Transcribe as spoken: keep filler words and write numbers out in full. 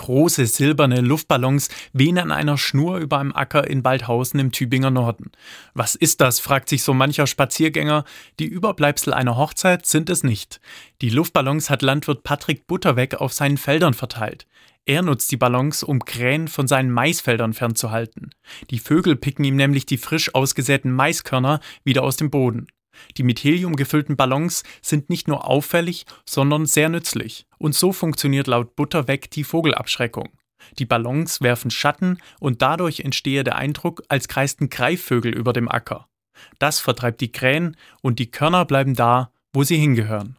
Große silberne Luftballons wehen an einer Schnur über einem Acker in Waldhausen im Tübinger Norden. Was ist das, fragt sich so mancher Spaziergänger. Die Überbleibsel einer Hochzeit sind es nicht. Die Luftballons hat Landwirt Patrick Butterweg auf seinen Feldern verteilt. Er nutzt die Ballons, um Krähen von seinen Maisfeldern fernzuhalten. Die Vögel picken ihm nämlich die frisch ausgesäten Maiskörner wieder aus dem Boden. Die mit Helium gefüllten Ballons sind nicht nur auffällig, sondern sehr nützlich. Und so funktioniert laut Butterweg die Vogelabschreckung. Die Ballons werfen Schatten und dadurch entstehe der Eindruck, als kreisten Greifvögel über dem Acker. Das vertreibt die Krähen und die Körner bleiben da, wo sie hingehören.